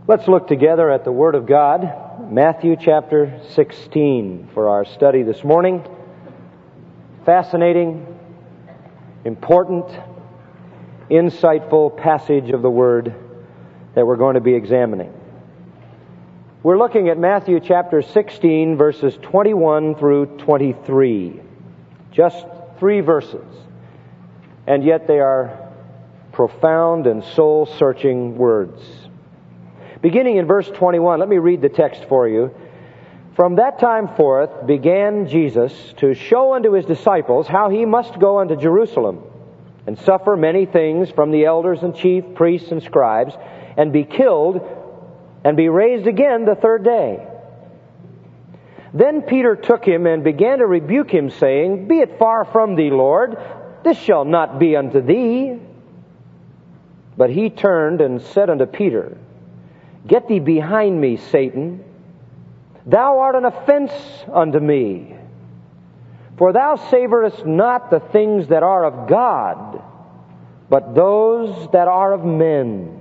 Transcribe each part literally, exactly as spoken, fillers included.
Let's look together at the Word of God, Matthew chapter sixteen, for our study this morning. Fascinating, important, insightful passage of the Word that we're going to be examining. We're looking at Matthew chapter sixteen, verses twenty-one through twenty-three. Just three verses. And yet they are profound and soul-searching words. Beginning in verse twenty-one, let me read the text for you. From that time forth began Jesus to show unto his disciples how he must go unto Jerusalem, and suffer many things from the elders and chief priests and scribes, and be killed, and be raised again the third day. Then Peter took him and began to rebuke him, saying, Be it far from thee, Lord, this shall not be unto thee. But he turned and said unto Peter, Get thee behind me, Satan. Thou art an offense unto me. For thou savorest not the things that are of God, but those that are of men.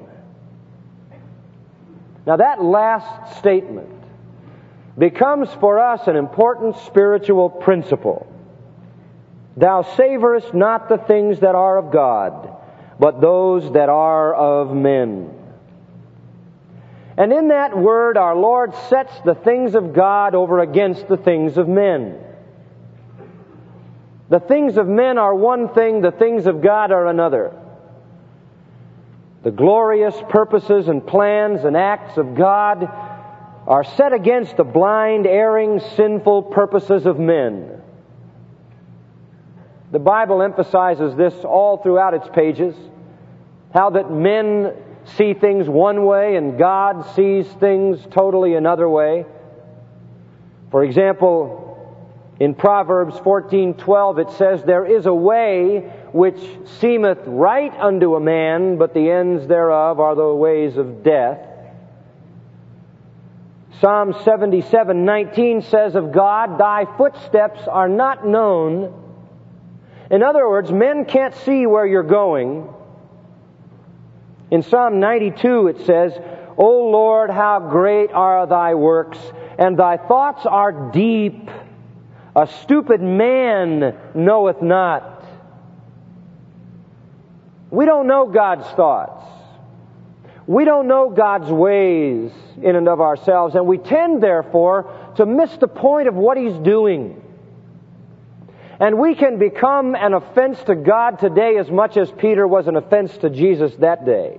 Now that last statement becomes for us an important spiritual principle. Thou savorest not the things that are of God, but those that are of men. And in that word, our Lord sets the things of God over against the things of men. The things of men are one thing, the things of God are another. The glorious purposes and plans and acts of God are set against the blind, erring, sinful purposes of men. The Bible emphasizes this all throughout its pages, how that men see things one way and God sees things totally another way. For example, in Proverbs fourteen twelve it says, There is a way which seemeth right unto a man, but the ends thereof are the ways of death. Psalm seventy-seven nineteen says of God, Thy footsteps are not known. In other words, men can't see where you're going. In Psalm ninety-two it says, O Lord, how great are thy works, and thy thoughts are deep. A stupid man knoweth not. We don't know God's thoughts. We don't know God's ways in and of ourselves, and we tend, therefore, to miss the point of what He's doing. And we can become an offense to God today as much as Peter was an offense to Jesus that day.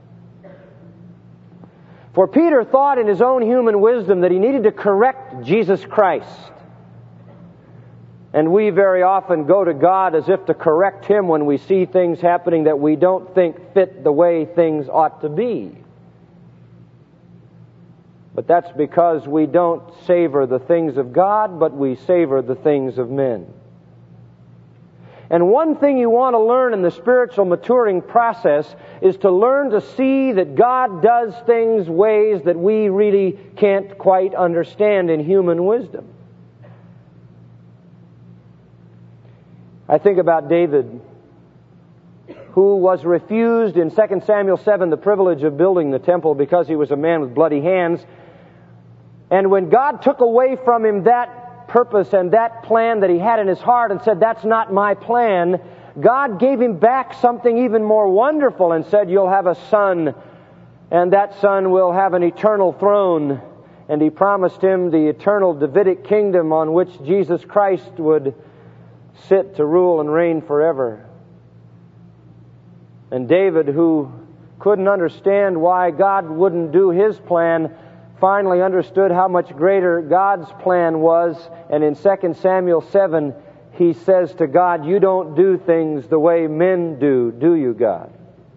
For Peter thought in his own human wisdom that he needed to correct Jesus Christ. And we very often go to God as if to correct Him when we see things happening that we don't think fit the way things ought to be. But that's because we don't savor the things of God, but we savor the things of men. And one thing you want to learn in the spiritual maturing process is to learn to see that God does things ways that we really can't quite understand in human wisdom. I think about David, who was refused in Second Samuel seven the privilege of building the temple because he was a man with bloody hands. And when God took away from him that purpose and that plan that he had in his heart and said, That's not my plan, God gave him back something even more wonderful and said, You'll have a son, and that son will have an eternal throne. And He promised him the eternal Davidic kingdom on which Jesus Christ would sit to rule and reign forever. And David, who couldn't understand why God wouldn't do his plan, finally understood how much greater God's plan was. And in Second Samuel seven, he says to God, You don't do things the way men do, do you, God?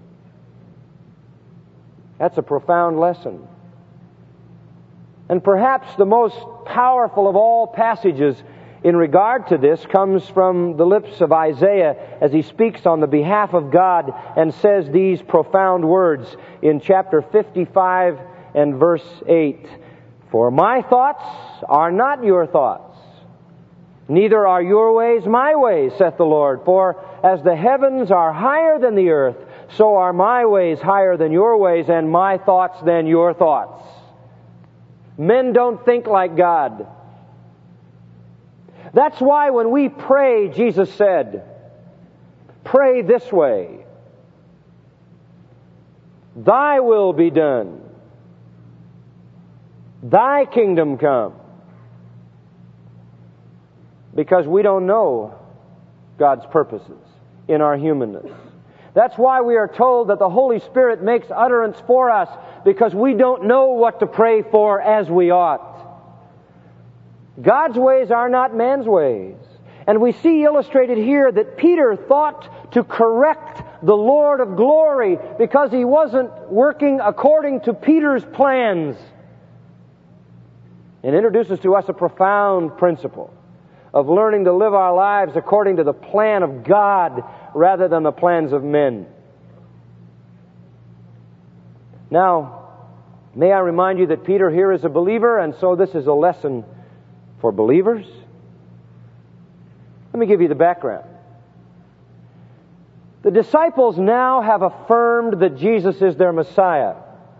That's a profound lesson. And perhaps the most powerful of all passages in regard to this comes from the lips of Isaiah as he speaks on the behalf of God and says these profound words in chapter fifty-five and verse eight. For my thoughts are not your thoughts, neither are your ways my ways, saith the Lord. For as the heavens are higher than the earth, so are my ways higher than your ways, and my thoughts than your thoughts. Men don't think like God. That's why when we pray, Jesus said, pray this way. Thy will be done. Thy kingdom come. Because we don't know God's purposes in our humanness. That's why we are told that the Holy Spirit makes utterance for us, because we don't know what to pray for as we ought. God's ways are not man's ways. And we see illustrated here that Peter thought to correct the Lord of glory because he wasn't working according to Peter's plans. It introduces to us a profound principle of learning to live our lives according to the plan of God rather than the plans of men. Now, may I remind you that Peter here is a believer, and so this is a lesson for believers. Let me give you the background. The disciples now have affirmed that Jesus is their Messiah.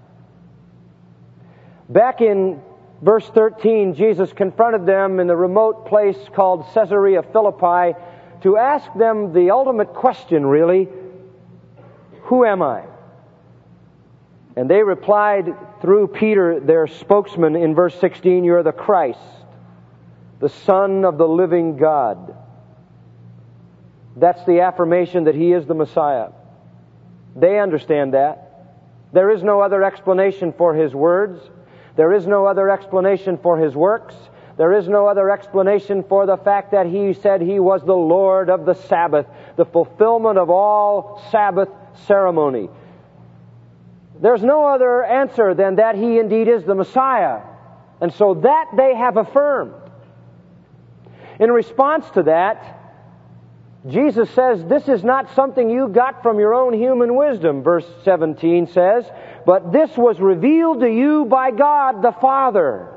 Back in verse thirteen, Jesus confronted them in the remote place called Caesarea Philippi to ask them the ultimate question, really, who am I? And they replied through Peter, their spokesman, in verse sixteen, you're the Christ, the Son of the living God. That's the affirmation that He is the Messiah. They understand that. There is no other explanation for His words. There is no other explanation for His works. There is no other explanation for the fact that He said He was the Lord of the Sabbath, the fulfillment of all Sabbath ceremony. There's no other answer than that He indeed is the Messiah. And so that they have affirmed. In response to that, Jesus says, this is not something you got from your own human wisdom, verse seventeen says, but this was revealed to you by God the Father.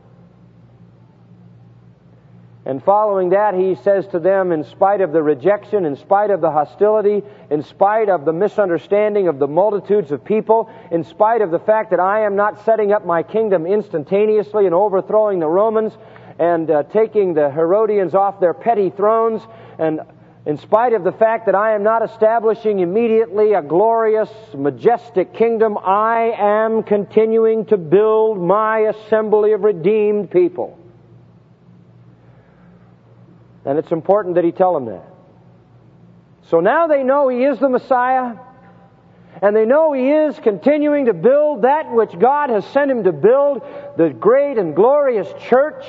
And following that, He says to them, in spite of the rejection, in spite of the hostility, in spite of the misunderstanding of the multitudes of people, in spite of the fact that I am not setting up my kingdom instantaneously and overthrowing the Romans and uh, taking the Herodians off their petty thrones, and in spite of the fact that I am not establishing immediately a glorious, majestic kingdom, I am continuing to build my assembly of redeemed people. And it's important that He tell them that. So now they know He is the Messiah, and they know He is continuing to build that which God has sent Him to build, the great and glorious church.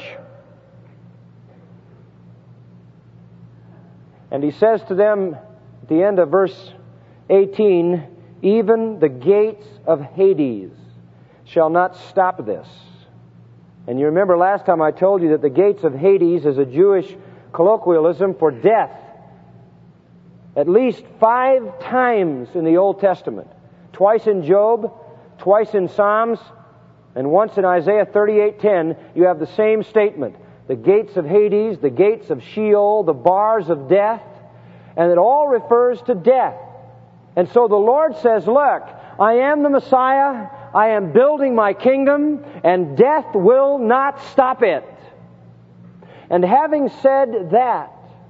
And He says to them at the end of verse eighteen, even the gates of Hades shall not stop this. And you remember last time I told you that the gates of Hades is a Jewish colloquialism for death. At least five times in the Old Testament. Twice in Job, twice in Psalms, and once in Isaiah thirty-eight ten, you have the same statement. The gates of Hades, the gates of Sheol, the bars of death, and it all refers to death. And so the Lord says, look, I am the Messiah, I am building my kingdom, and death will not stop it. And having said that,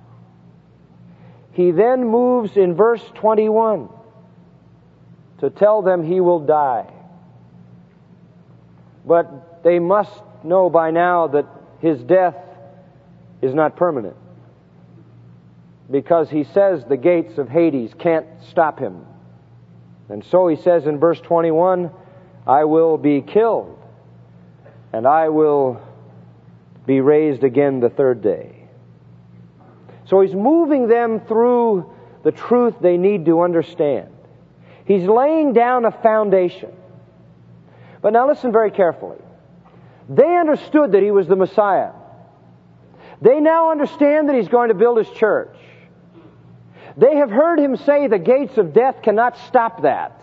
He then moves in verse twenty-one to tell them He will die. But they must know by now that His death is not permanent, because He says the gates of Hades can't stop Him. And so He says in verse twenty-one, I will be killed, and I will be raised again the third day. So He's moving them through the truth they need to understand. He's laying down a foundation. But now listen very carefully. They understood that He was the Messiah. They now understand that He's going to build His church. They have heard Him say the gates of death cannot stop that.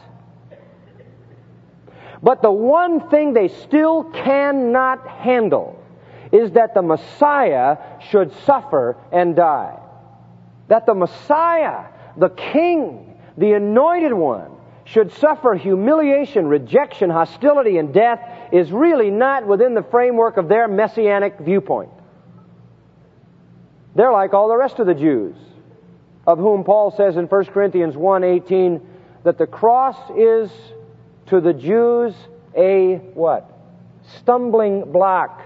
But the one thing they still cannot handle is that the Messiah should suffer and die. That the Messiah, the King, the Anointed One, should suffer humiliation, rejection, hostility, and death is really not within the framework of their messianic viewpoint. They're like all the rest of the Jews, of whom Paul says in First Corinthians one eighteen that the cross is to the Jews a what? Stumbling block.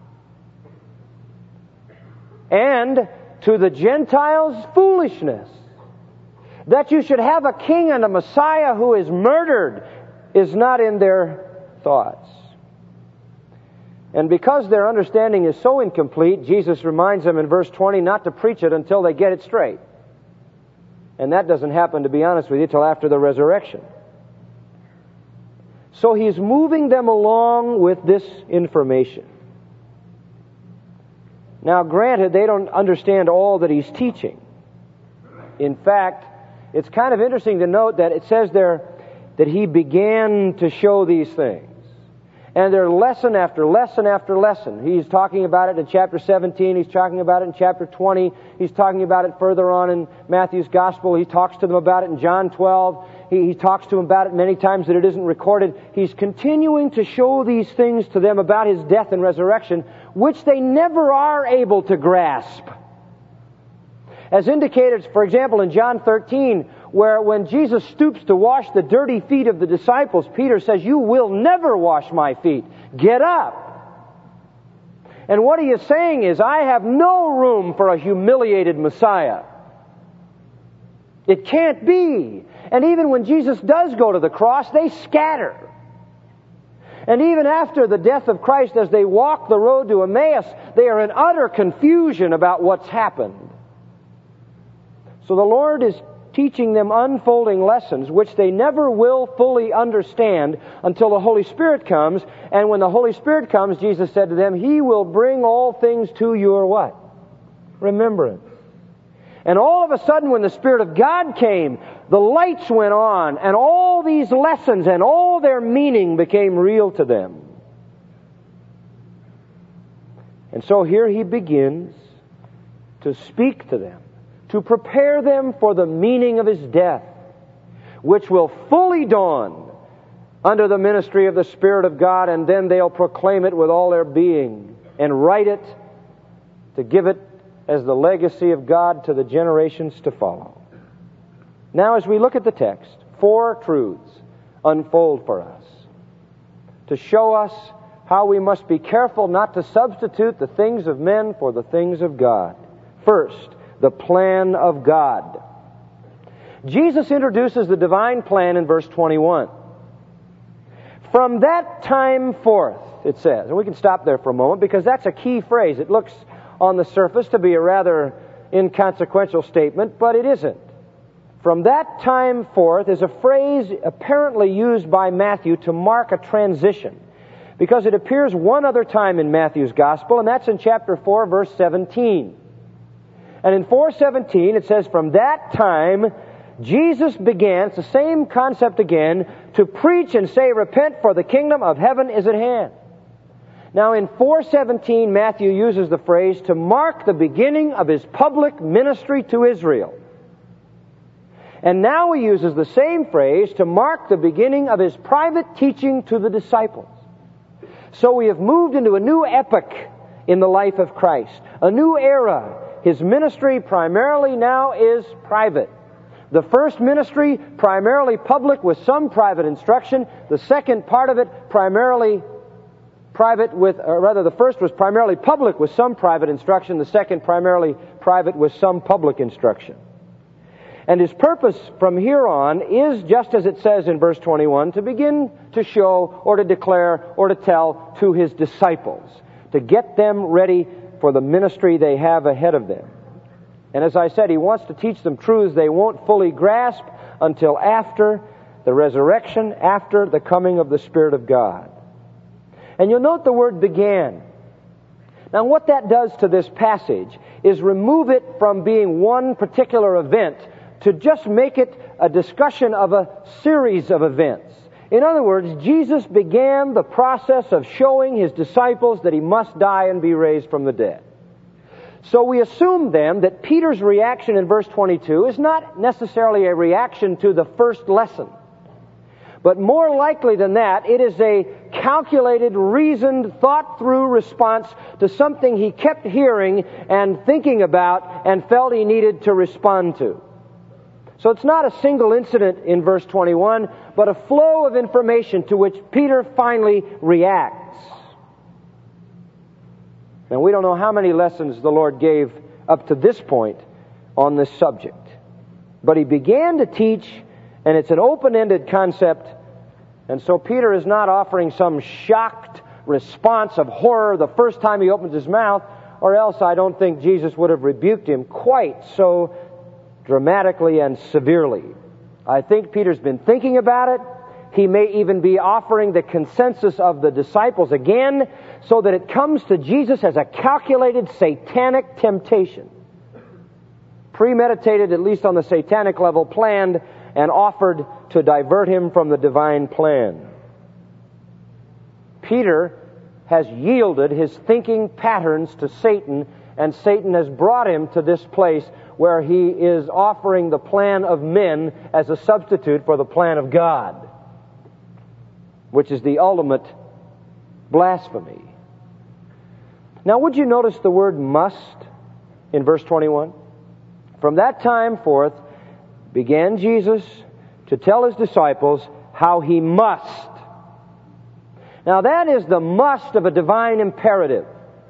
And to the Gentiles, foolishness. That you should have a king and a Messiah who is murdered is not in their thoughts. And because their understanding is so incomplete, Jesus reminds them in verse twenty not to preach it until they get it straight. And that doesn't happen, to be honest with you, till after the resurrection. So he's moving them along with this information. Now, granted, they don't understand all that he's teaching. In fact, it's kind of interesting to note that it says there that he began to show these things. And they're lesson after lesson after lesson. He's talking about it in chapter seventeen. He's talking about it in chapter twenty. He's talking about it further on in Matthew's Gospel. He talks to them about it in John twelve. He, he talks to them about it many times that it isn't recorded. He's continuing to show these things to them about his death and resurrection, which they never are able to grasp. As indicated, for example, in John thirteen, where when Jesus stoops to wash the dirty feet of the disciples, Peter says, "You will never wash my feet. Get up." And what he is saying is, I have no room for a humiliated Messiah. It can't be. And even when Jesus does go to the cross, they scatter. And even after the death of Christ, as they walk the road to Emmaus, they are in utter confusion about what's happened. So the Lord is teaching them unfolding lessons which they never will fully understand until the Holy Spirit comes. And when the Holy Spirit comes, Jesus said to them, He will bring all things to your what? Remembrance. And all of a sudden, when the Spirit of God came, the lights went on, and all these lessons and all their meaning became real to them. And so here He begins to speak to them, to prepare them for the meaning of His death, which will fully dawn under the ministry of the Spirit of God, and then they'll proclaim it with all their being and write it to give it as the legacy of God to the generations to follow. Now, as we look at the text, four truths unfold for us to show us how we must be careful not to substitute the things of men for the things of God. First, the plan of God. Jesus introduces the divine plan in verse twenty-one. From that time forth, it says, and we can stop there for a moment because that's a key phrase. It looks on the surface to be a rather inconsequential statement, but it isn't. From that time forth is a phrase apparently used by Matthew to mark a transition, because it appears one other time in Matthew's Gospel, and that's in chapter four, verse seventeen. And in four seventeen, it says, from that time, Jesus began, it's the same concept again, to preach and say, repent, for the kingdom of heaven is at hand. Now in four seventeen, Matthew uses the phrase to mark the beginning of His public ministry to Israel. And now He uses the same phrase to mark the beginning of His private teaching to the disciples. So we have moved into a new epoch in the life of Christ, a new era. His ministry primarily now is private. The first ministry, primarily public with some private instruction. The second part of it, primarily private with, or rather the first was primarily public with some private instruction. The second, primarily private with some public instruction. And His purpose from here on is, just as it says in verse twenty-one, to begin to show or to declare or to tell to His disciples, to get them ready for the ministry they have ahead of them. And as I said, He wants to teach them truths they won't fully grasp until after the resurrection, after the coming of the Spirit of God. And you'll note the word began. Now what that does to this passage is remove it from being one particular event to just make it a discussion of a series of events. In other words, Jesus began the process of showing His disciples that He must die and be raised from the dead. So we assume then that Peter's reaction in verse twenty-two is not necessarily a reaction to the first lesson. But more likely than that, it is a calculated, reasoned, thought-through response to something he kept hearing and thinking about and felt he needed to respond to. So it's not a single incident in verse twenty-one, but a flow of information to which Peter finally reacts. And we don't know how many lessons the Lord gave up to this point on this subject. But he began to teach, and it's an open-ended concept, and so Peter is not offering some shocked response of horror the first time he opens his mouth, or else I don't think Jesus would have rebuked him quite so dramatically and severely. I think Peter's been thinking about it. He may even be offering the consensus of the disciples again, so that it comes to Jesus as a calculated satanic temptation. Premeditated, at least on the satanic level, planned and offered to divert him from the divine plan. Peter has yielded his thinking patterns to Satan, and Satan has brought him to this place where he is offering the plan of men as a substitute for the plan of God, which is the ultimate blasphemy. Now, would you notice the word must in verse twenty-one? From that time forth began Jesus to tell his disciples how he must. Now, that is the must of a divine imperative.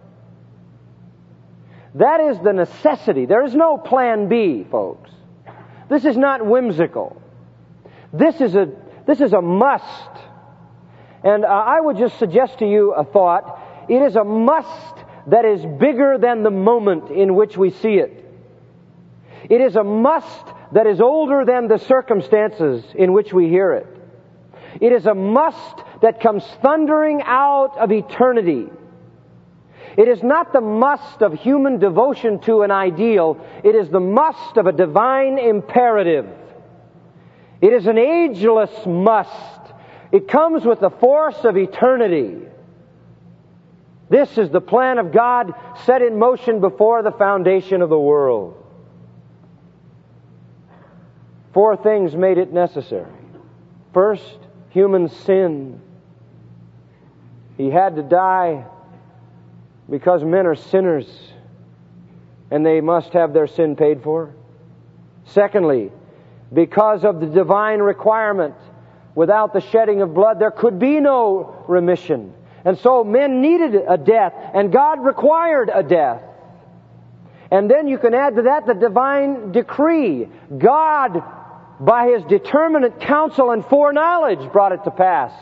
That is the necessity. There is no plan B, folks. This is not whimsical. This is a, this is a must. And uh, I would just suggest to you a thought. It is a must that is bigger than the moment in which we see it. It is a must that is older than the circumstances in which we hear it. It is a must that comes thundering out of eternity. It is not the must of human devotion to an ideal. It is the must of a divine imperative. It is an ageless must. It comes with the force of eternity. This is the plan of God set in motion before the foundation of the world. Four things made it necessary. First, human sin. He had to die because men are sinners and they must have their sin paid for. Secondly, because of the divine requirement, without the shedding of blood there could be no remission. And so men needed a death, and God required a death. And then you can add to that the divine decree. God, by His determinate counsel and foreknowledge, brought it to pass.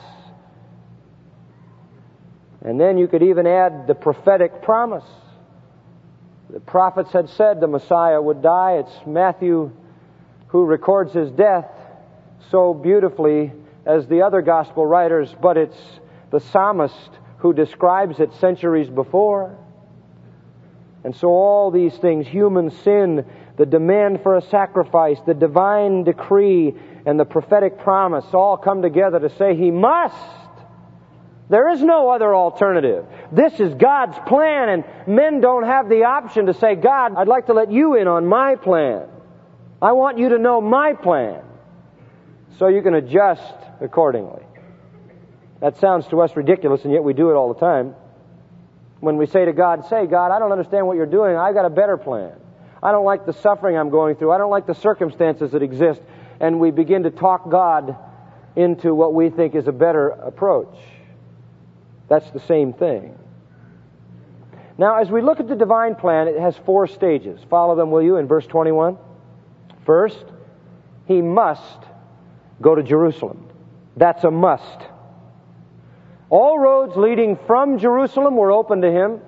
And then you could even add the prophetic promise. The prophets had said the Messiah would die. It's Matthew who records His death so beautifully as the other gospel writers, but it's the psalmist who describes it centuries before. And so all these things, human sin, the demand for a sacrifice, the divine decree, and the prophetic promise all come together to say He must. There is no other alternative. This is God's plan, and men don't have the option to say, God, I'd like to let you in on my plan. I want you to know my plan. So you can adjust accordingly. That sounds to us ridiculous, and yet we do it all the time. When we say to God, say, God, I don't understand what you're doing. I've got a better plan. I don't like the suffering I'm going through. I don't like the circumstances that exist. And we begin to talk God into what we think is a better approach. That's the same thing. Now, as we look at the divine plan, it has four stages. Follow them, will you, in verse twenty-one. First, He must go to Jerusalem. That's a must. All roads leading from Jerusalem were open to Him.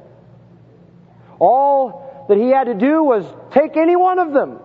All that He had to do was take any one of them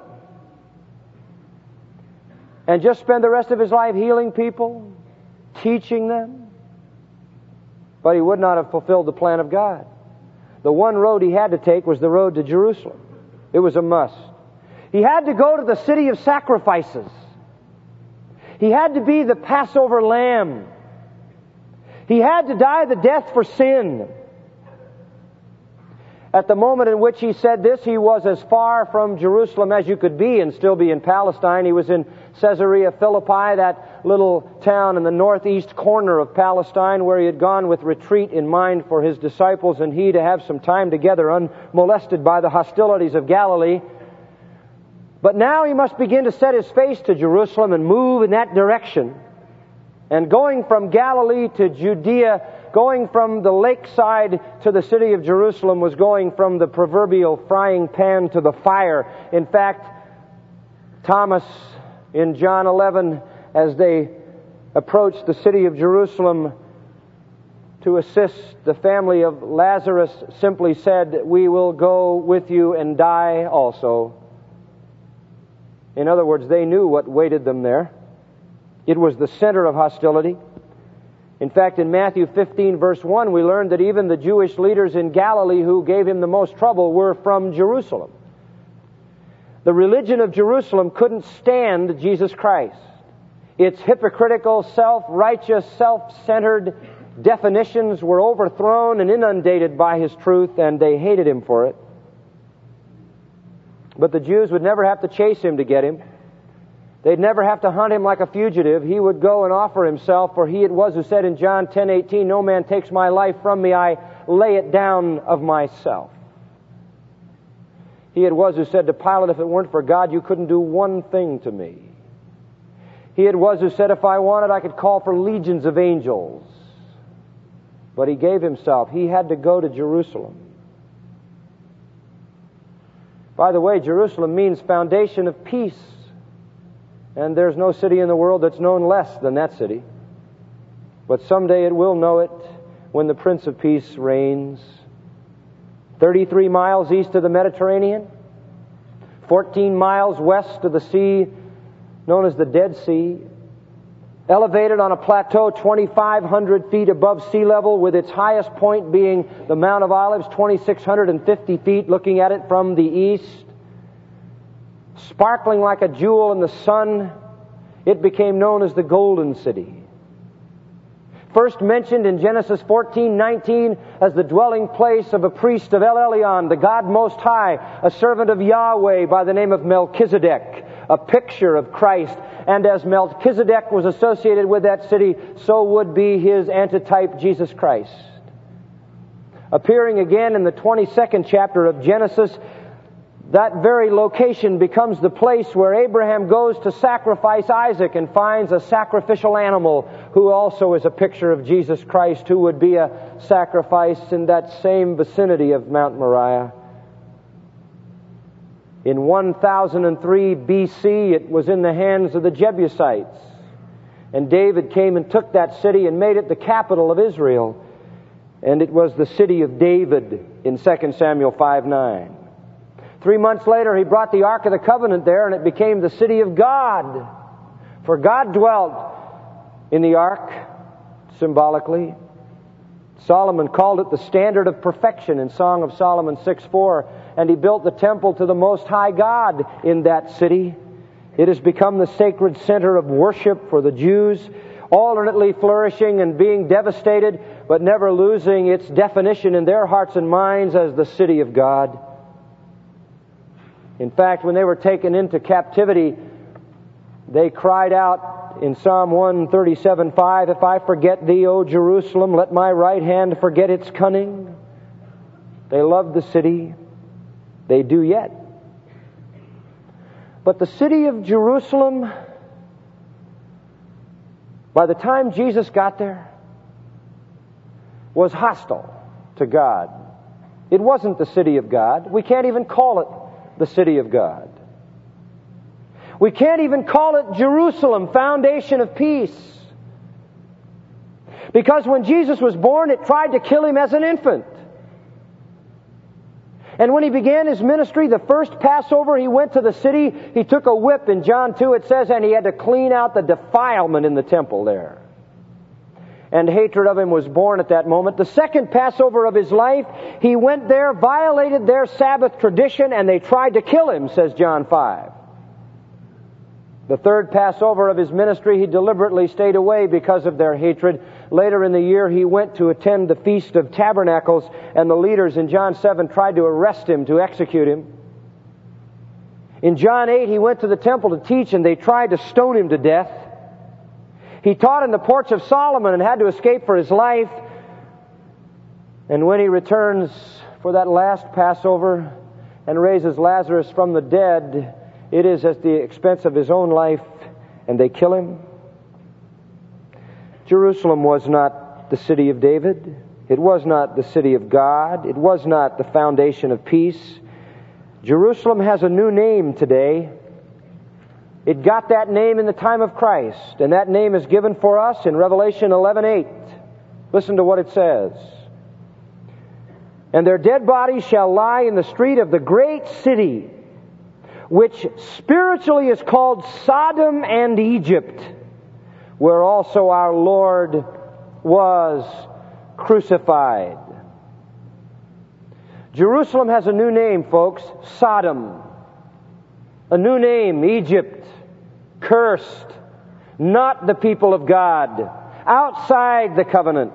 and just spend the rest of His life healing people, teaching them. But He would not have fulfilled the plan of God. The one road He had to take was the road to Jerusalem. It was a must. He had to go to the city of sacrifices. He had to be the Passover lamb. He had to die the death for sin. At the moment in which he said this, he was as far from Jerusalem as you could be and still be in Palestine. He was in Caesarea Philippi, that little town in the northeast corner of Palestine, where he had gone with retreat in mind for his disciples and he to have some time together unmolested by the hostilities of Galilee. But now he must begin to set his face to Jerusalem and move in that direction. And going from Galilee to Judea, going from the lakeside to the city of Jerusalem, was going from the proverbial frying pan to the fire. In fact, Thomas in John eleven, as they approached the city of Jerusalem to assist the family of Lazarus, simply said, "We will go with you and die also." In other words, they knew what waited them there. It was the center of hostility. In fact, in Matthew fifteen, verse one, we learned that even the Jewish leaders in Galilee who gave him the most trouble were from Jerusalem. The religion of Jerusalem couldn't stand Jesus Christ. Its hypocritical, self-righteous, self-centered definitions were overthrown and inundated by his truth, and they hated him for it. But the Jews would never have to chase him to get him. They'd never have to hunt him like a fugitive. He would go and offer himself, for he it was who said in John ten eighteen, "No man takes my life from me, I lay it down of myself." He it was who said to Pilate, "If it weren't for God, you couldn't do one thing to me." He it was who said, "If I wanted, I could call for legions of angels." But he gave himself. He had to go to Jerusalem. By the way, Jerusalem means foundation of peace. And there's no city in the world that's known less than that city. But someday it will know it when the Prince of Peace reigns. thirty-three miles east of the Mediterranean, fourteen miles west of the sea known as the Dead Sea, elevated on a plateau twenty-five hundred feet above sea level, with its highest point being the Mount of Olives, twenty-six hundred fifty feet, looking at it from the east. Sparkling like a jewel in the sun, it became known as the Golden City. First mentioned in Genesis fourteen nineteen as the dwelling place of a priest of El Elyon, the God Most High, a servant of Yahweh by the name of Melchizedek, a picture of Christ. And as Melchizedek was associated with that city, so would be his antitype, Jesus Christ. Appearing again in the twenty-second chapter of Genesis, that very location becomes the place where Abraham goes to sacrifice Isaac and finds a sacrificial animal who also is a picture of Jesus Christ, who would be a sacrifice in that same vicinity of Mount Moriah. In one thousand three B C, it was in the hands of the Jebusites. And David came and took that city and made it the capital of Israel. And it was the city of David in Second Samuel five nine. Three months later, he brought the Ark of the Covenant there, and it became the city of God. For God dwelt in the Ark, symbolically. Solomon called it the standard of perfection in Song of Solomon six four, and he built the temple to the Most High God in that city. It has become the sacred center of worship for the Jews, alternately flourishing and being devastated, but never losing its definition in their hearts and minds as the city of God. In fact, when they were taken into captivity, they cried out in Psalm one thirty-seven five, "If I forget thee, O Jerusalem, let my right hand forget its cunning." They loved the city. They do yet. But the city of Jerusalem, by the time Jesus got there, was hostile to God. It wasn't the city of God. We can't even call it the city of God. We can't even call it Jerusalem, foundation of peace. Because when Jesus was born, it tried to kill him as an infant. And when he began his ministry, the first Passover, he went to the city, he took a whip. In John two it says, and he had to clean out the defilement in the temple there. And hatred of him was born at that moment. The second Passover of his life, he went there, violated their Sabbath tradition, and they tried to kill him, says John five. The third Passover of his ministry, he deliberately stayed away because of their hatred. Later in the year, he went to attend the Feast of Tabernacles, and the leaders in John seven tried to arrest him, to execute him. In John eight, he went to the temple to teach, and they tried to stone him to death. He taught in the porch of Solomon and had to escape for his life. And when he returns for that last Passover and raises Lazarus from the dead, it is at the expense of his own life, and they kill him. Jerusalem was not the city of David. It was not the city of God. It was not the foundation of peace. Jerusalem has a new name today. It got that name in the time of Christ, and that name is given for us in Revelation eleven eight. Listen to what it says. And their dead bodies shall lie in the street of the great city, which spiritually is called Sodom and Egypt, where also our Lord was crucified. Jerusalem has a new name, folks. Sodom. A new name, Egypt. Cursed. Not the people of God. Outside the covenant.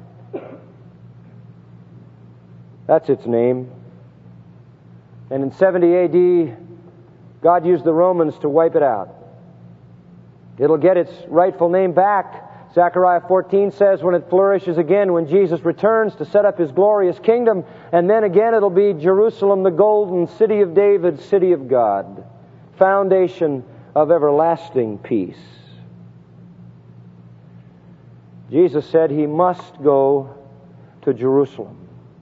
That's its name. And in seventy A D, God used the Romans to wipe it out. It'll get its rightful name back. Zechariah fourteen says when it flourishes again, when Jesus returns to set up His glorious kingdom, and then again it'll be Jerusalem, the golden city of David, city of God, foundation of everlasting peace. Jesus said He must go to Jerusalem.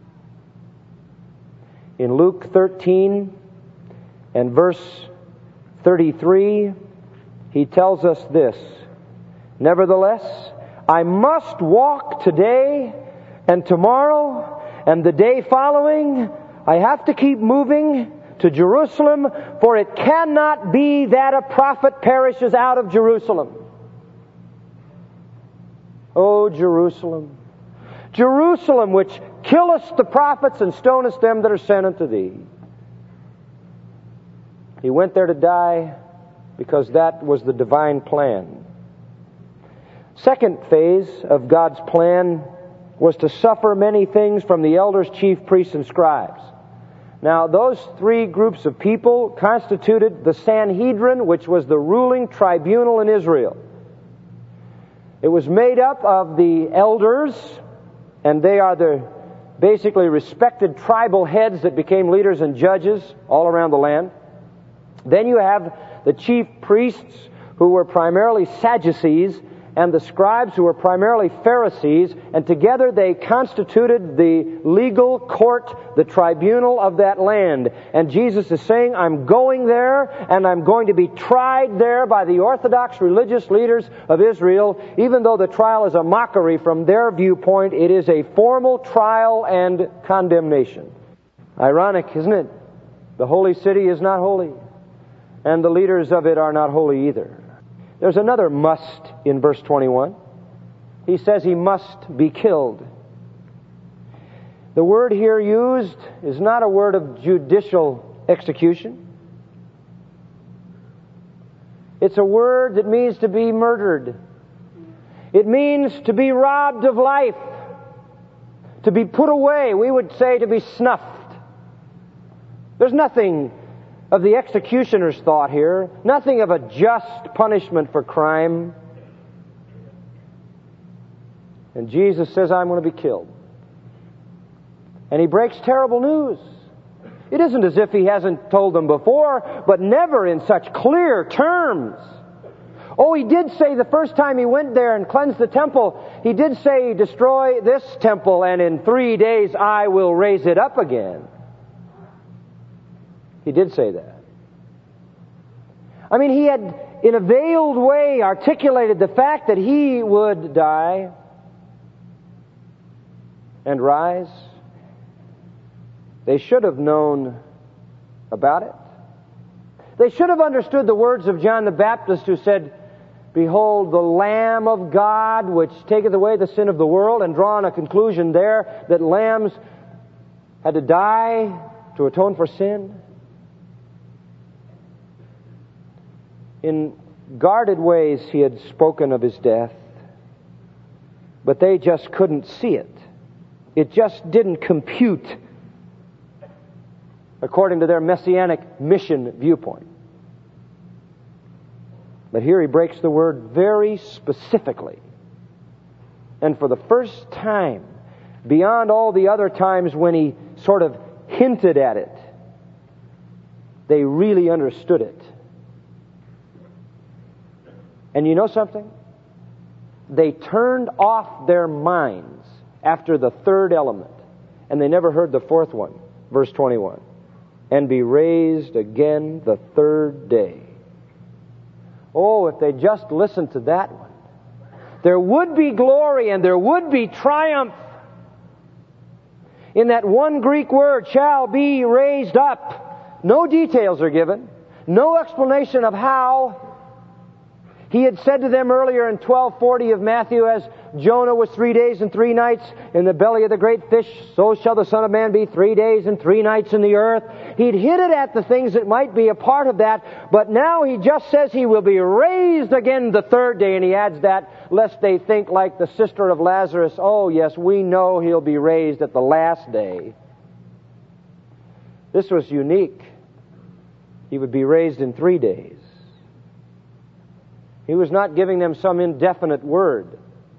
In Luke thirteen and verse thirty-three, He tells us this: Nevertheless, I must walk today and tomorrow and the day following. I have to keep moving to Jerusalem, for it cannot be that a prophet perishes out of Jerusalem. O Jerusalem, Jerusalem, which killest the prophets and stonest them that are sent unto thee. He went there to die because that was the divine plan. Second phase of God's plan was to suffer many things from the elders, chief priests, and scribes. Now, those three groups of people constituted the Sanhedrin, which was the ruling tribunal in Israel. It was made up of the elders, and they are the basically respected tribal heads that became leaders and judges all around the land. Then you have the chief priests, who were primarily Sadducees, and the scribes, who were primarily Pharisees, and together they constituted the legal court, the tribunal of that land. And Jesus is saying, I'm going there, and I'm going to be tried there by the Orthodox religious leaders of Israel. Even though the trial is a mockery from their viewpoint, it is a formal trial and condemnation. Ironic, isn't it? The holy city is not holy, and the leaders of it are not holy either. There's another must in verse twenty-one. He says he must be killed. The word here used is not a word of judicial execution. It's a word that means to be murdered. It means to be robbed of life, to be put away. We would say to be snuffed. There's nothing of the executioner's thought here, nothing of a just punishment for crime. And Jesus says, I'm going to be killed. And He breaks terrible news. It isn't as if He hasn't told them before, but never in such clear terms. Oh, He did say the first time He went there and cleansed the temple, He did say, destroy this temple, and in three days I will raise it up again. He did say that. I mean, He had, in a veiled way, articulated the fact that He would die and rise. They should have known about it. They should have understood the words of John the Baptist, who said, Behold, the Lamb of God, which taketh away the sin of the world, and drawn a conclusion there that lambs had to die to atone for sin. In guarded ways he had spoken of his death, but they just couldn't see it. It just didn't compute according to their messianic mission viewpoint. But here he breaks the word very specifically. And for the first time, beyond all the other times when he sort of hinted at it, they really understood it. And you know something? They turned off their minds after the third element, and they never heard the fourth one. Verse twenty-one. And be raised again the third day. Oh, if they just listened to that one, there would be glory and there would be triumph in that one Greek word, shall be raised up. No details are given. No explanation of how. He had said to them earlier in twelve forty of Matthew, as Jonah was three days and three nights in the belly of the great fish, so shall the Son of Man be three days and three nights in the earth. He'd hinted at the things that might be a part of that, but now he just says he will be raised again the third day, and he adds that, lest they think like the sister of Lazarus, oh yes, we know he'll be raised at the last day. This was unique. He would be raised in three days. He was not giving them some indefinite word.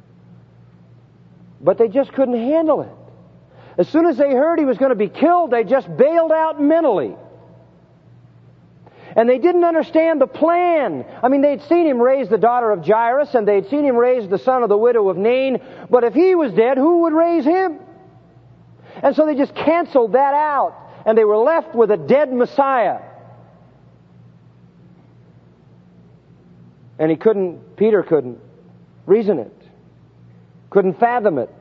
But they just couldn't handle it. As soon as they heard he was going to be killed, they just bailed out mentally. And they didn't understand the plan. I mean, they'd seen him raise the daughter of Jairus, and they'd seen him raise the son of the widow of Nain. But if he was dead, who would raise him? And so they just canceled that out. And they were left with a dead Messiah. And he couldn't, Peter couldn't reason it. Couldn't fathom it.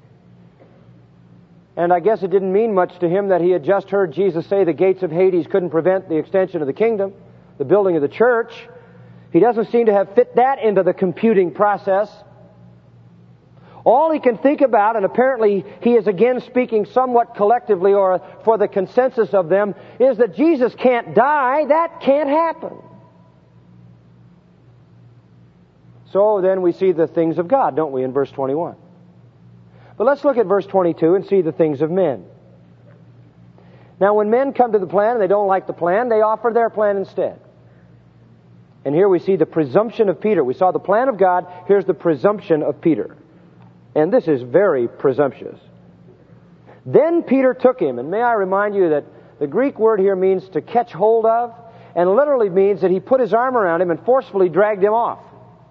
And I guess it didn't mean much to him that he had just heard Jesus say the gates of Hades couldn't prevent the extension of the kingdom, the building of the church. He doesn't seem to have fit that into the computing process. All he can think about, and apparently he is again speaking somewhat collectively or for the consensus of them, is that Jesus can't die. That can't happen. So then we see the things of God, don't we, in verse twenty-one. But let's look at verse twenty-two and see the things of men. Now when men come to the plan and they don't like the plan, they offer their plan instead. And here we see the presumption of Peter. We saw the plan of God. Here's the presumption of Peter. And this is very presumptuous. Then Peter took him. And may I remind you that the Greek word here means to catch hold of, and literally means that he put his arm around him and forcefully dragged him off.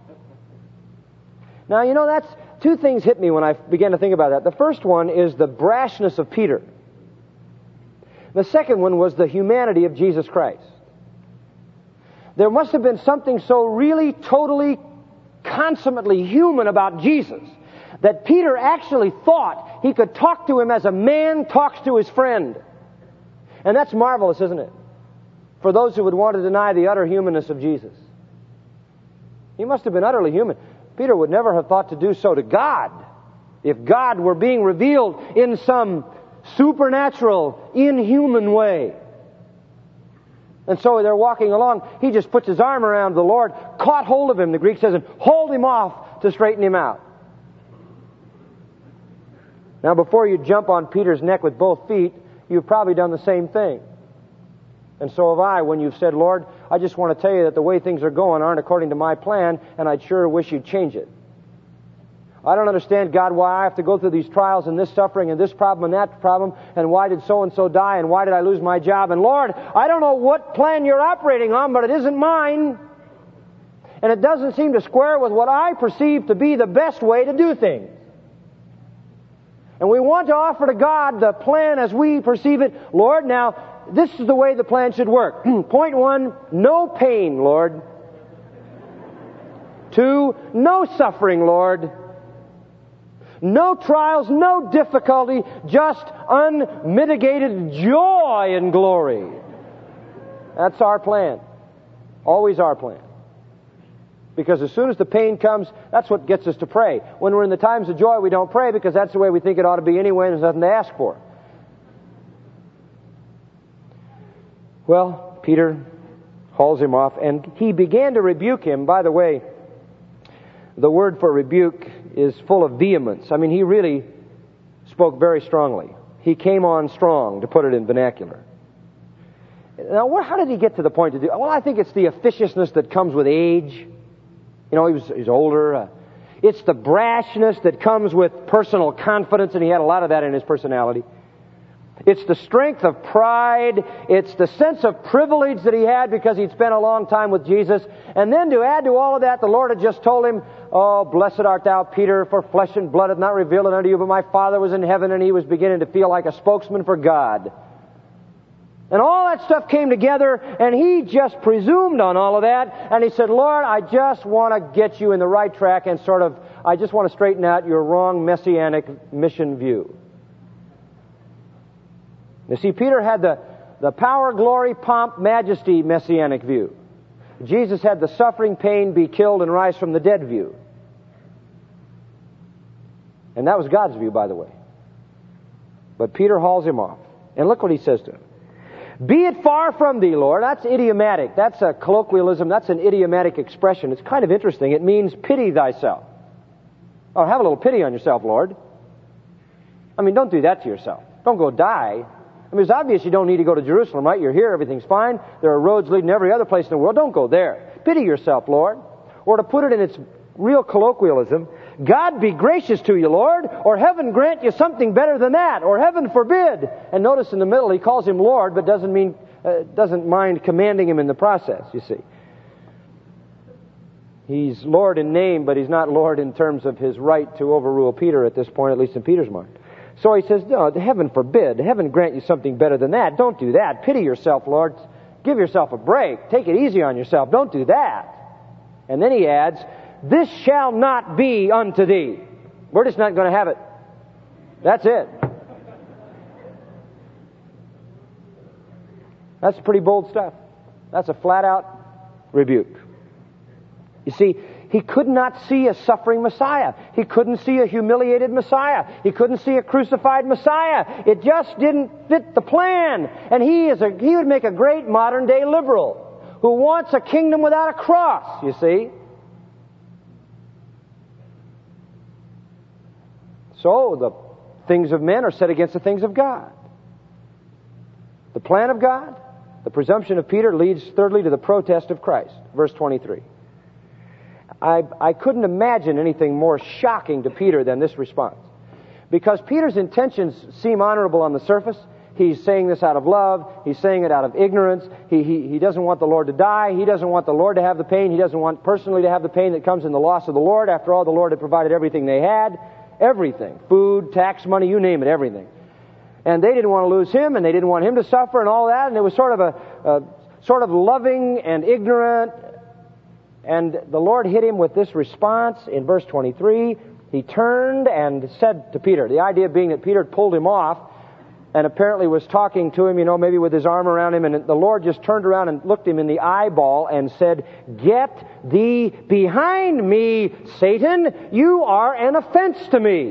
Now, you know, that's two things hit me when I began to think about that. The first one is the brashness of Peter. The second one was the humanity of Jesus Christ. There must have been something so really, totally, consummately human about Jesus that Peter actually thought he could talk to him as a man talks to his friend. And that's marvelous, isn't it? For those who would want to deny the utter humanness of Jesus. He must have been utterly human. Peter would never have thought to do so to God if God were being revealed in some supernatural, inhuman way. And so they're walking along. He just puts his arm around the Lord, caught hold of him, the Greek says, and hauled him off to straighten him out. Now, before you jump on Peter's neck with both feet, you've probably done the same thing. And so have I when you've said, Lord, I just want to tell you that the way things are going aren't according to my plan, and I'd sure wish you'd change it. I don't understand, God, why I have to go through these trials and this suffering and this problem and that problem, and why did so-and-so die, and why did I lose my job? And Lord, I don't know what plan you're operating on, but it isn't mine. And it doesn't seem to square with what I perceive to be the best way to do things. And we want to offer to God the plan as we perceive it. Lord, now, this is the way the plan should work. Point one, no pain, Lord. Two, no suffering, Lord. No trials, no difficulty, just unmitigated joy and glory. That's our plan. Always our plan. Because as soon as the pain comes, that's what gets us to pray. When we're in the times of joy, we don't pray because that's the way we think it ought to be anyway, and there's nothing to ask for. Well, Peter hauls him off, and he began to rebuke him. By the way, the word for rebuke is full of vehemence. I mean, he really spoke very strongly. He came on strong, to put it in vernacular. Now, what, how did he get to the point to do? Well, I think it's the officiousness that comes with age. You know, he was he's older. Uh, it's the brashness that comes with personal confidence, and he had a lot of that in his personality. It's the strength of pride. It's the sense of privilege that he had because he'd spent a long time with Jesus. And then to add to all of that, the Lord had just told him, "Oh, blessed art thou, Peter, for flesh and blood hath not revealed it unto you, but my Father was in heaven," and he was beginning to feel like a spokesman for God. And all that stuff came together, and he just presumed on all of that, and he said, "Lord, I just want to get you in the right track and sort of, I just want to straighten out your wrong messianic mission view." You see, Peter had the, the power, glory, pomp, majesty messianic view. Jesus had the suffering, pain, be killed, and rise from the dead view. And that was God's view, by the way. But Peter hauls him off. And look what he says to him. "Be it far from thee, Lord." That's idiomatic. That's a colloquialism. That's an idiomatic expression. It's kind of interesting. It means pity thyself. Oh, have a little pity on yourself, Lord. I mean, don't do that to yourself. Don't go die. I mean, it's obvious you don't need to go to Jerusalem, right? You're here, everything's fine. There are roads leading to every other place in the world. Don't go there. Pity yourself, Lord. Or to put it in its real colloquialism, God be gracious to you, Lord, or heaven grant you something better than that, or heaven forbid. And notice in the middle he calls him Lord, but doesn't mean uh, doesn't mind commanding him in the process, you see. He's Lord in name, but he's not Lord in terms of his right to overrule Peter at this point, at least in Peter's mind. So he says, "No, heaven forbid. Heaven grant you something better than that. Don't do that. Pity yourself, Lord. Give yourself a break. Take it easy on yourself. Don't do that." And then he adds, "This shall not be unto thee." We're just not going to have it. That's it. That's pretty bold stuff. That's a flat-out rebuke. You see, he could not see a suffering Messiah. He couldn't see a humiliated Messiah. He couldn't see a crucified Messiah. It just didn't fit the plan. And he is a, he would make a great modern-day liberal who wants a kingdom without a cross, you see. So the things of men are set against the things of God. The plan of God, the presumption of Peter leads thirdly to the protest of Christ. Verse twenty-three. I, I couldn't imagine anything more shocking to Peter than this response. Because Peter's intentions seem honorable on the surface. He's saying this out of love. He's saying it out of ignorance. He, he, he doesn't want the Lord to die. He doesn't want the Lord to have the pain. He doesn't want personally to have the pain that comes in the loss of the Lord. After all, the Lord had provided everything they had. Everything. Food, tax money, you name it, everything. And they didn't want to lose him, and they didn't want him to suffer and all that. And it was sort of a, a sort of loving and ignorant. And the Lord hit him with this response in verse twenty-three. He turned and said to Peter, the idea being that Peter had pulled him off and apparently was talking to him, you know, maybe with his arm around him, and the Lord just turned around and looked him in the eyeball and said, "Get thee behind me, Satan. You are an offense to me."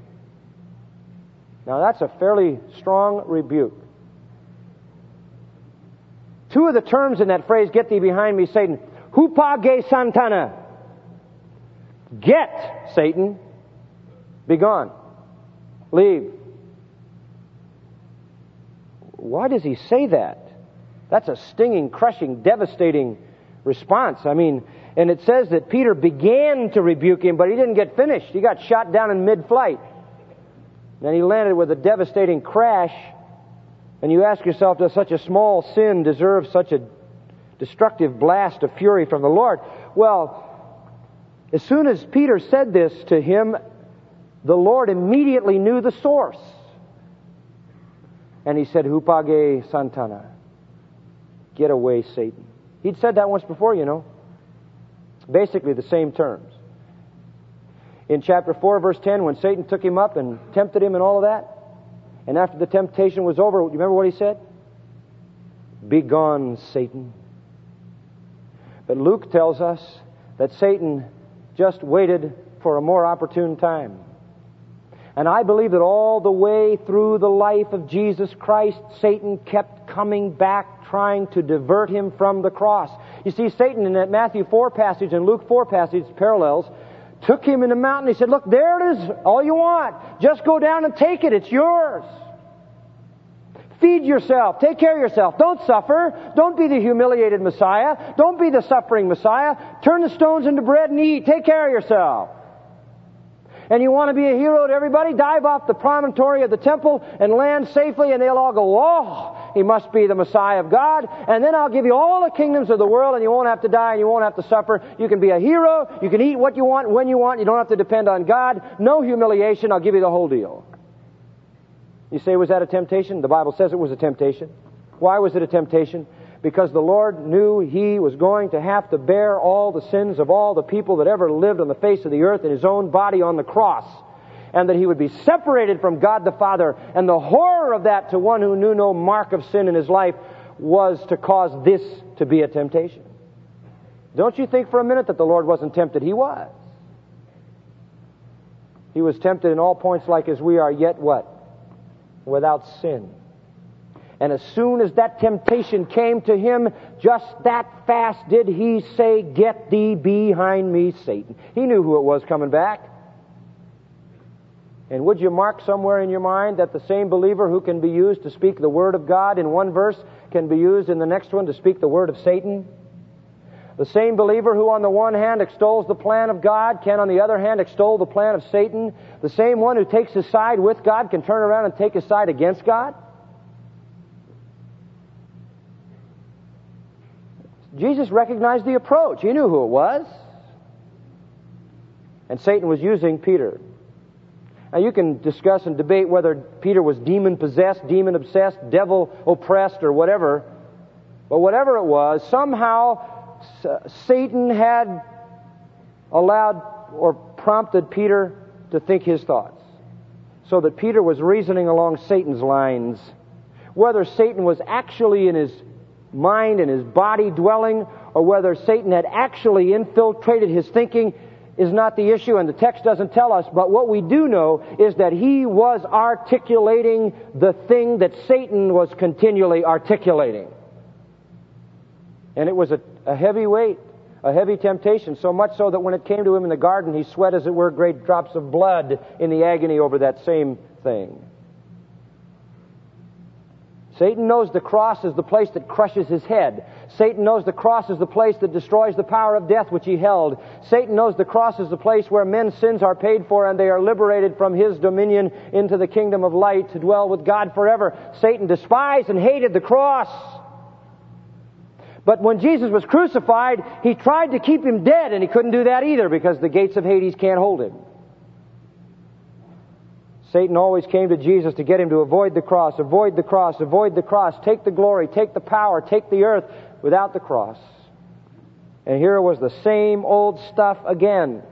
Now that's a fairly strong rebuke. Two of the terms in that phrase, "Get thee behind me, Satan," hupage Santana. Get, Satan. Be gone. Leave. Why does he say that? That's a stinging, crushing, devastating response. I mean, and it says that Peter began to rebuke him, but he didn't get finished. He got shot down in mid-flight. Then he landed with a devastating crash. And you ask yourself, does such a small sin deserve such a destructive blast of fury from the Lord? Well, as soon as Peter said this to him, the Lord immediately knew the source. And he said, "Hupage Santana." Get away, Satan. He'd said that once before, you know. Basically the same terms. In chapter four, verse ten, when Satan took him up and tempted him and all of that, and after the temptation was over, you remember what he said? "Be gone, Satan." But Luke tells us that Satan just waited for a more opportune time. And I believe that all the way through the life of Jesus Christ, Satan kept coming back trying to divert him from the cross. You see, Satan in that Matthew four passage and Luke four passage, parallels, took him in the mountain. He said, look, there it is, all you want. Just go down and take it. It's yours. Feed yourself. Take care of yourself. Don't suffer. Don't be the humiliated Messiah. Don't be the suffering Messiah. Turn the stones into bread and eat. Take care of yourself. And you want to be a hero to everybody? Dive off the promontory of the temple and land safely, and they'll all go, oh, he must be the Messiah of God. And then I'll give you all the kingdoms of the world, and you won't have to die, and you won't have to suffer. You can be a hero. You can eat what you want, when you want. You don't have to depend on God. No humiliation. I'll give you the whole deal. You say, was that a temptation? The Bible says it was a temptation. Why was it a temptation? Because the Lord knew He was going to have to bear all the sins of all the people that ever lived on the face of the earth in His own body on the cross. And that He would be separated from God the Father. And the horror of that to one who knew no mark of sin in his life was to cause this to be a temptation. Don't you think for a minute that the Lord wasn't tempted? He was. He was tempted in all points like as we are, yet what? Without sin. And as soon as that temptation came to him, just that fast did he say, get thee behind me, Satan. He knew who it was coming back. And would you mark somewhere in your mind that the same believer who can be used to speak the Word of God in one verse can be used in the next one to speak the Word of Satan? The same believer who on the one hand extols the plan of God can on the other hand extol the plan of Satan. The same one who takes his side with God can turn around and take his side against God. Jesus recognized the approach. He knew who it was. And Satan was using Peter. Now you can discuss and debate whether Peter was demon-possessed, demon-obsessed, devil-oppressed, or whatever. But whatever it was, somehow Satan had allowed or prompted Peter to think his thoughts. So that Peter was reasoning along Satan's lines. Whether Satan was actually in his mind and his body dwelling, or whether Satan had actually infiltrated his thinking is not the issue, and the text doesn't tell us, but what we do know is that he was articulating the thing that Satan was continually articulating. And it was a, a heavy weight, a heavy temptation, so much so that when it came to him in the garden, he sweat, as it were, great drops of blood in the agony over that same thing. Satan knows the cross is the place that crushes his head. Satan knows the cross is the place that destroys the power of death which he held. Satan knows the cross is the place where men's sins are paid for and they are liberated from his dominion into the kingdom of light to dwell with God forever. Satan despised and hated the cross. But when Jesus was crucified, he tried to keep him dead, and he couldn't do that either because the gates of Hades can't hold him. Satan always came to Jesus to get him to avoid the cross, avoid the cross, avoid the cross, take the glory, take the power, take the earth without the cross. And here it was the same old stuff again.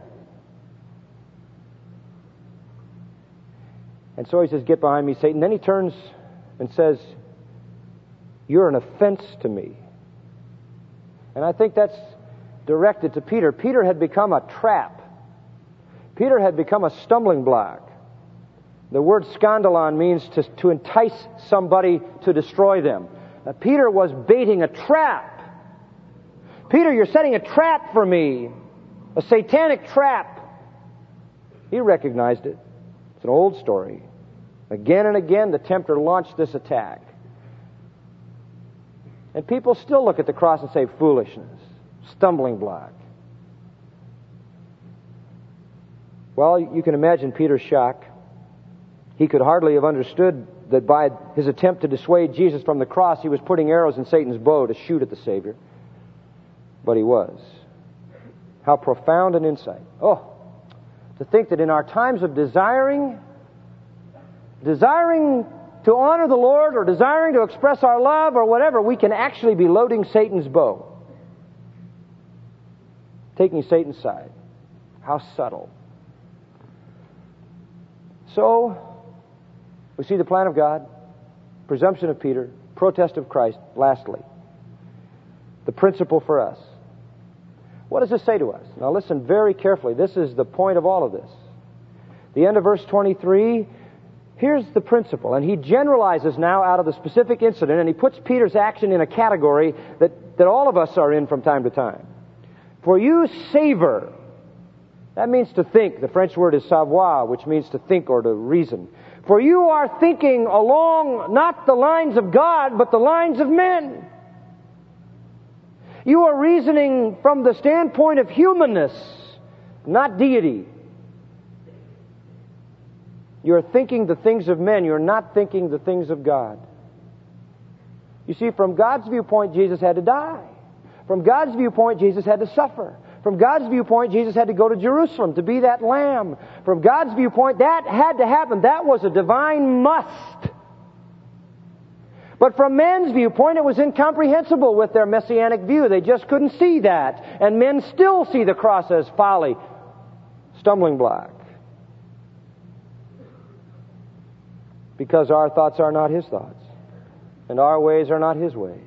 And so he says, get behind me, Satan. Then he turns and says, you're an offense to me. And I think that's directed to Peter. Peter had become a trap. Peter had become a stumbling block. The word scandalon means to, to entice somebody to destroy them. Now, Peter was baiting a trap. Peter, you're setting a trap for me. A satanic trap. He recognized it. It's an old story. Again and again, the tempter launched this attack. And people still look at the cross and say, foolishness, stumbling block. Well, you can imagine Peter's shock. He could hardly have understood that by his attempt to dissuade Jesus from the cross, he was putting arrows in Satan's bow to shoot at the Savior. But he was. How profound an insight. Oh, to think that in our times of desiring, desiring to honor the Lord or desiring to express our love or whatever, we can actually be loading Satan's bow. Taking Satan's side. How subtle. So, we see the plan of God, presumption of Peter, protest of Christ. Lastly, the principle for us. What does this say to us? Now listen very carefully. This is the point of all of this. The end of verse twenty-three Here's the principle, and he generalizes now out of the specific incident, and he puts Peter's action in a category that, that all of us are in from time to time. For you savor, that means to think. The French word is savoir, which means to think or to reason. For you are thinking along not the lines of God, but the lines of men. You are reasoning from the standpoint of humanness, not deity. You're thinking the things of men. You're not thinking the things of God. You see, from God's viewpoint, Jesus had to die. From God's viewpoint, Jesus had to suffer. From God's viewpoint, Jesus had to go to Jerusalem to be that lamb. From God's viewpoint, that had to happen. That was a divine must. But from man's viewpoint, it was incomprehensible with their messianic view. They just couldn't see that. And men still see the cross as folly, stumbling block. Because our thoughts are not His thoughts. And our ways are not His ways.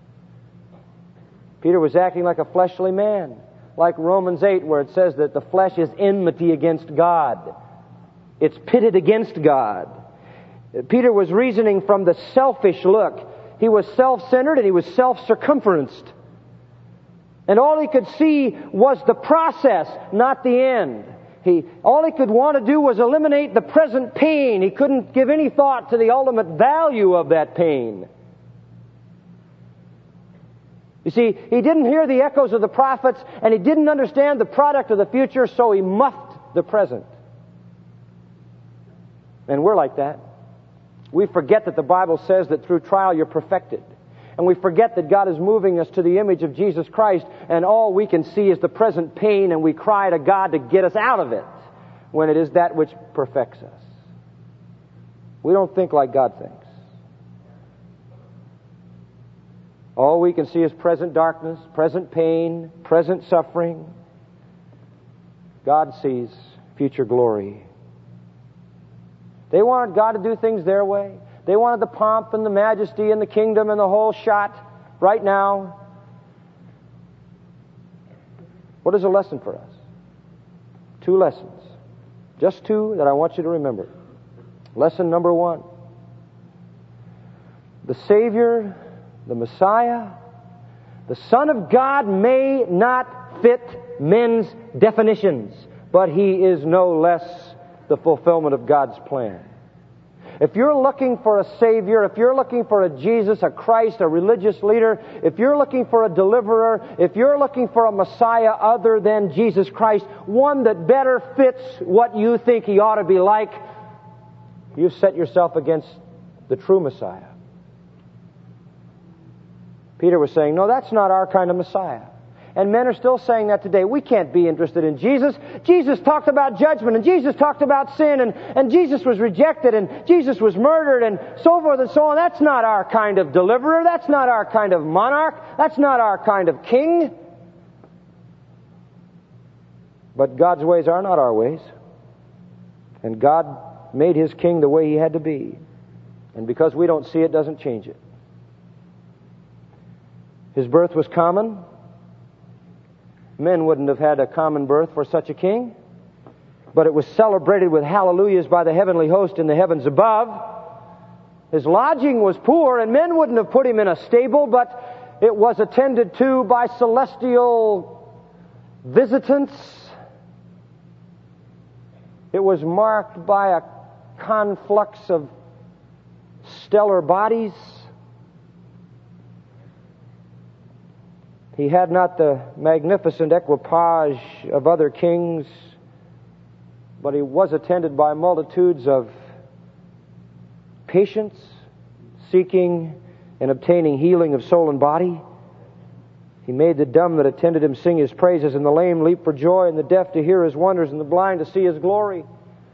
Peter was acting like a fleshly man. Like Romans eight, where it says that the flesh is enmity against God. It's pitted against God. Peter was reasoning from the selfish look. He was self-centered and he was self-circumferenced. And all he could see was the process, not the end. He, all he could want to do was eliminate the present pain. He couldn't give any thought to the ultimate value of that pain. You see, he didn't hear the echoes of the prophets, and he didn't understand the product of the future, so he muffed the present. And we're like that. We forget that the Bible says that through trial you're perfected. And we forget that God is moving us to the image of Jesus Christ, and all we can see is the present pain, and we cry to God to get us out of it, when it is that which perfects us. We don't think like God thinks. All we can see is present darkness, present pain, present suffering. God sees future glory. They wanted God to do things their way. They wanted the pomp and the majesty and the kingdom and the whole shot right now. What is a lesson for us? Two lessons. Just two that I want you to remember. Lesson number one. The Savior, the Messiah, the Son of God may not fit men's definitions, but He is no less the fulfillment of God's plan. If you're looking for a Savior, if you're looking for a Jesus, a Christ, a religious leader, if you're looking for a deliverer, if you're looking for a Messiah other than Jesus Christ, one that better fits what you think He ought to be like, you've set yourself against the true Messiah. Peter was saying, no, that's not our kind of Messiah. And men are still saying that today. We can't be interested in Jesus. Jesus talked about judgment, and Jesus talked about sin, and, and Jesus was rejected, and Jesus was murdered, and so forth and so on. That's not our kind of deliverer. That's not our kind of monarch. That's not our kind of king. But God's ways are not our ways. And God made His king the way He had to be. And because we don't see it, doesn't change it. His birth was common. Men wouldn't have had a common birth for such a king. But it was celebrated with hallelujahs by the heavenly host in the heavens above. His lodging was poor, and men wouldn't have put Him in a stable, but it was attended to by celestial visitants. It was marked by a conflux of stellar bodies. He had not the magnificent equipage of other kings, but He was attended by multitudes of patients seeking and obtaining healing of soul and body. He made the dumb that attended Him sing His praises, and the lame leap for joy, and the deaf to hear His wonders, and the blind to see His glory.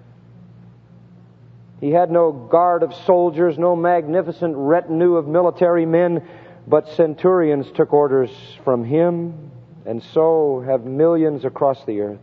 He had no guard of soldiers, no magnificent retinue of military men, but centurions took orders from Him, and so have millions across the earth.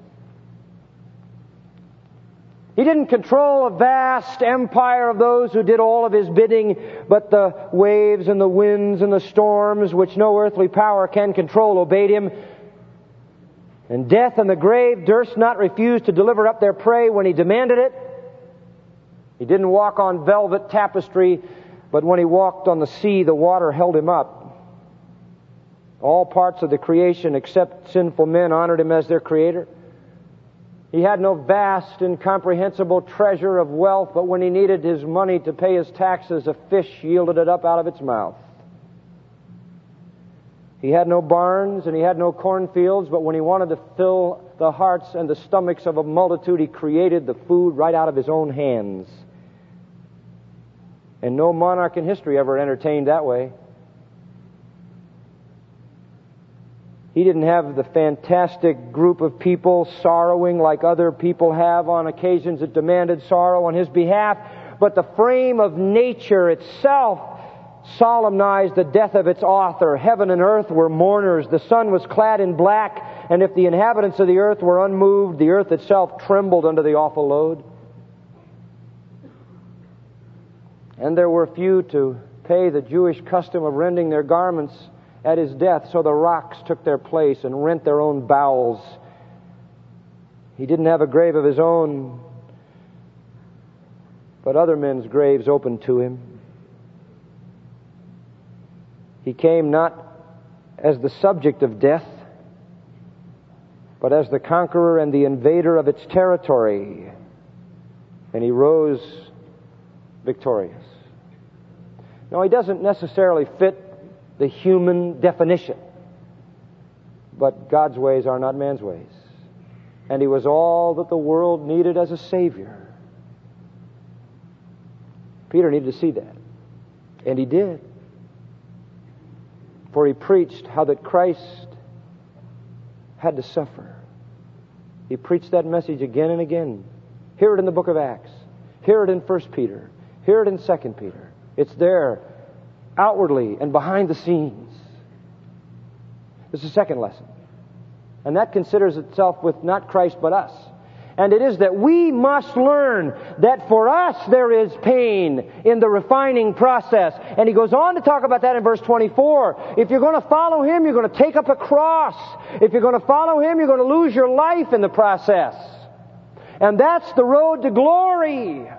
He didn't control a vast empire of those who did all of His bidding, but the waves and the winds and the storms, which no earthly power can control, obeyed Him. And death and the grave durst not refuse to deliver up their prey when He demanded it. He didn't walk on velvet tapestry, but when he walked on the sea, the water held him up. All parts of the creation except sinful men honored him as their creator. He had no vast, incomprehensible treasure of wealth, but when he needed his money to pay his taxes, a fish yielded it up out of its mouth. He had no barns and he had no cornfields, but when he wanted to fill the hearts and the stomachs of a multitude, he created the food right out of his own hands. And no monarch in history ever entertained that way. He didn't have the fantastic group of people sorrowing like other people have on occasions that demanded sorrow on his behalf, but the frame of nature itself solemnized the death of its author. Heaven and earth were mourners. The sun was clad in black, and if the inhabitants of the earth were unmoved, the earth itself trembled under the awful load. And there were few to pay the Jewish custom of rending their garments at his death, so the rocks took their place and rent their own bowels. He didn't have a grave of his own, but other men's graves opened to him. He came not as the subject of death, but as the conqueror and the invader of its territory. And he rose victorious. Now, he doesn't necessarily fit the human definition, but God's ways are not man's ways. And he was all that the world needed as a Savior. Peter needed to see that. And he did. For he preached how that Christ had to suffer. He preached that message again and again. Hear it in the book of Acts. Hear it in First Peter. Hear it in Second Peter. It's there, outwardly and behind the scenes. This is the second lesson. And that considers itself with not Christ but us. And it is that we must learn that for us there is pain in the refining process. And he goes on to talk about that in verse twenty-four. If you're going to follow him, you're going to take up a cross. If you're going to follow him, you're going to lose your life in the process. And that's the road to glory.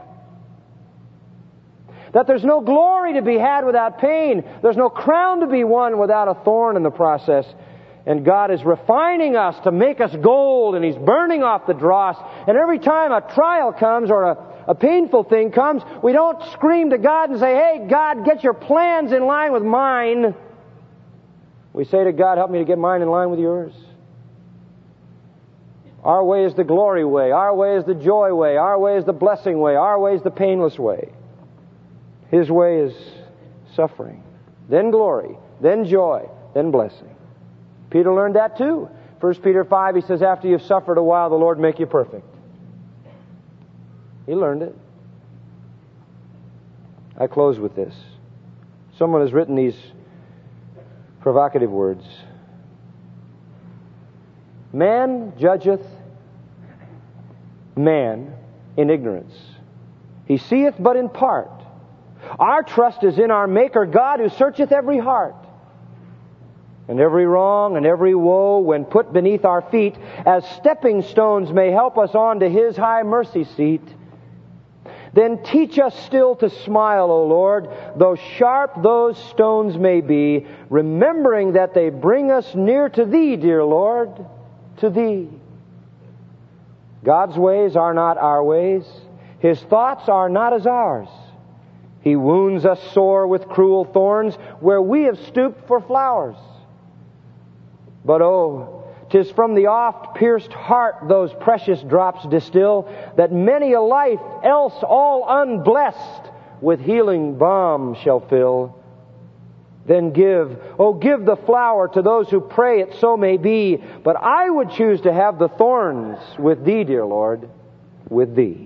That there's no glory to be had without pain. There's no crown to be won without a thorn in the process. And God is refining us to make us gold, and he's burning off the dross. And every time a trial comes or a, a painful thing comes, we don't scream to God and say, hey, God, get your plans in line with mine. We say to God, help me to get mine in line with yours. Our way is the glory way. Our way is the joy way. Our way is the blessing way. Our way is the painless way. His way is suffering, then glory, then joy, then blessing. Peter learned that too. First Peter five, he says, after you've suffered a while, the Lord make you perfect. He learned it. I close with this. Someone has written these provocative words. Man judgeth man in ignorance. He seeth but in part. Our trust is in our Maker God, who searcheth every heart. And every wrong and every woe, when put beneath our feet, as stepping stones may help us on to his high mercy seat. Then teach us still to smile, O Lord, though sharp those stones may be, remembering that they bring us near to thee, dear Lord, to thee. God's ways are not our ways. His thoughts are not as ours. He wounds us sore with cruel thorns, where we have stooped for flowers. But oh, 'tis from the oft-pierced heart those precious drops distill, that many a life, else all unblessed, with healing balm shall fill. Then give, oh give the flower to those who pray it so may be, but I would choose to have the thorns with thee, dear Lord, with thee.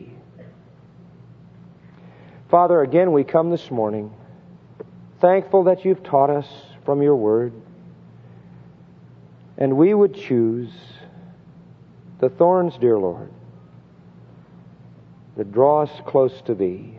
Father, again we come this morning, thankful that you've taught us from your word. And we would choose the thorns, dear Lord, that draw us close to thee.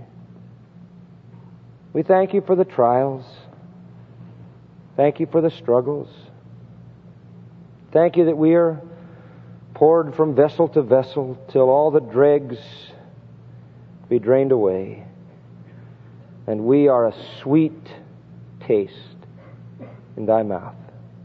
We thank you for the trials. Thank you for the struggles. Thank you that we are poured from vessel to vessel till all the dregs be drained away, and we are a sweet taste in thy mouth.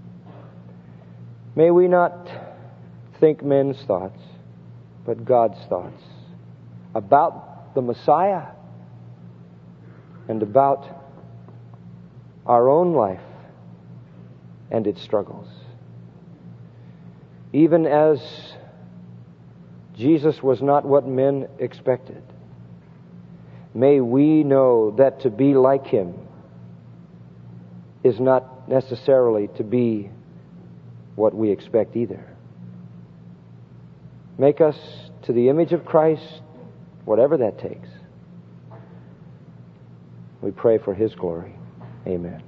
May we not think men's thoughts, but God's thoughts about the Messiah and about our own life and its struggles. Even as Jesus was not what men expected, may we know that to be like Him is not necessarily to be what we expect either. Make us to the image of Christ, whatever that takes. We pray for His glory. Amen.